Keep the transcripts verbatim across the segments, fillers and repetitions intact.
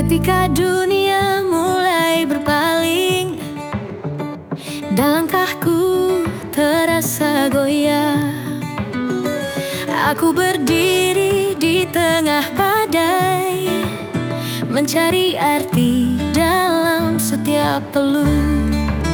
Ketika dunia mulai berpaling dan langkahku terasa goyah, aku berdiri di tengah badai, mencari arti dalam setiap peluh.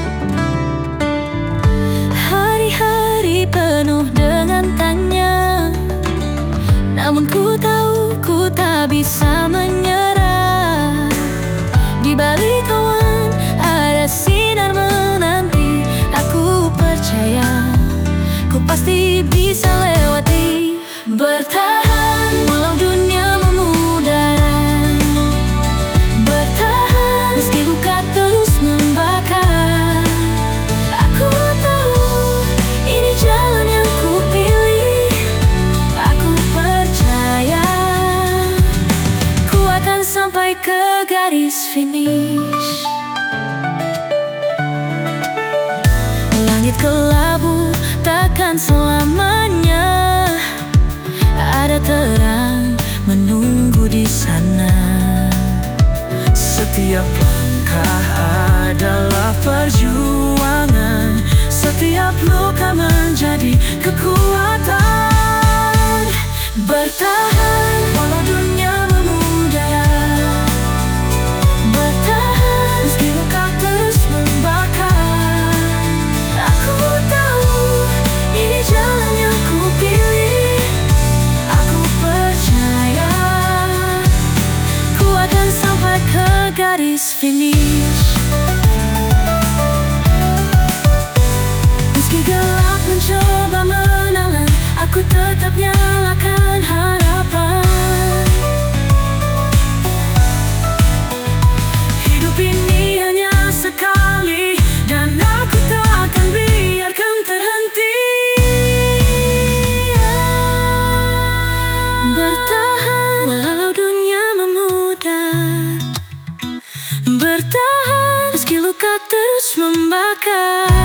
Hari-hari penuh dengan tanya, namun ku tahu ku tak bisa menyerah. Di balik awan ada sinar menanti. Aku percaya ku pasti bisa lewati. Bertahan walau dunia memudara, bertahan meski luka terus membakar. Aku tahu ini jalan yang ku pilih. Aku percaya ku akan sampai ke garis finish. Langit kelabu takkan selamanya, ada terang menunggu di sana. Setiap langkah adalah perjuangan, setiap luka menjadi kekuatan. Bertahan walau dunia memudara, bertahan meski luka terus membakar. Aku tahu ini jalan yang ku pilih. Aku percaya ku akan sampai ke garis finish. Meski gelap mencoba menalan, aku tetap nyalakan harapan. Hidup ini hanya sekali, dan aku tak akan biarkan terhenti. Bertahan walau dunia memudar, bertahan meski luka terus membakar.